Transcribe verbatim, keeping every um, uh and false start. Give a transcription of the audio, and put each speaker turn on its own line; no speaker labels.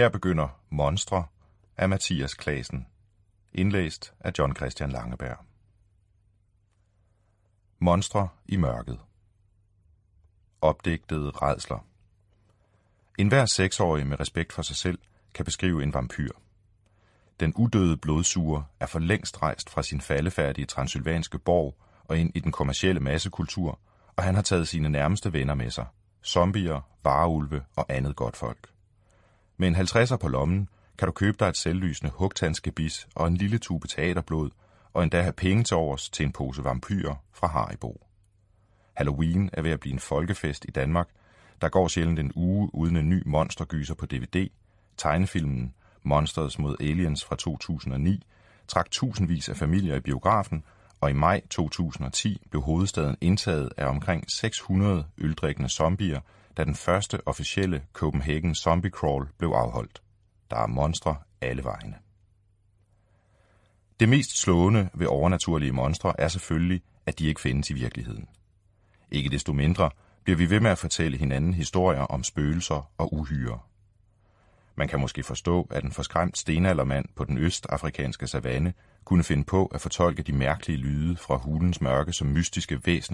Her begynder Monstre af Mathias Claesen. Indlæst af John Christian Langeberg. Monstre i mørket. Opdigtede rædsler. Enhver seksårig med respekt for sig selv kan beskrive en vampyr. Den udøde blodsuger er for længst rejst fra sin faldefærdige transylvanske borg og ind i den kommercielle massekultur, og han har taget sine nærmeste venner med sig. Zombier, varulve og andet godt folk. Med en halvtredser på lommen kan du købe dig et selvlysende hugtandsgebis og en lille tube teaterblod, og endda have penge til overs til en pose vampyrer fra Haribo. Halloween er ved at blive en folkefest i Danmark. Der går sjældent en uge uden en ny monstergyser på D V D. Tegnefilmen Monsters mod Aliens fra to tusind og ni trak tusindvis af familier i biografen, og i maj to tusind og ti blev hovedstaden indtaget af omkring seks hundrede øldrikkende zombier, da den første officielle Copenhagen Zombie Crawl blev afholdt. Der er monstre alle vegne. Det mest slående ved overnaturlige monstre er selvfølgelig, at de ikke findes i virkeligheden. Ikke desto mindre bliver vi ved med at fortælle hinanden historier om spøgelser og uhyrer. Man kan måske forstå, at en forskræmt stenaldermand på den østafrikanske savanne kunne finde på at fortolke de mærkelige lyde fra hulens mørke som mystiske væsener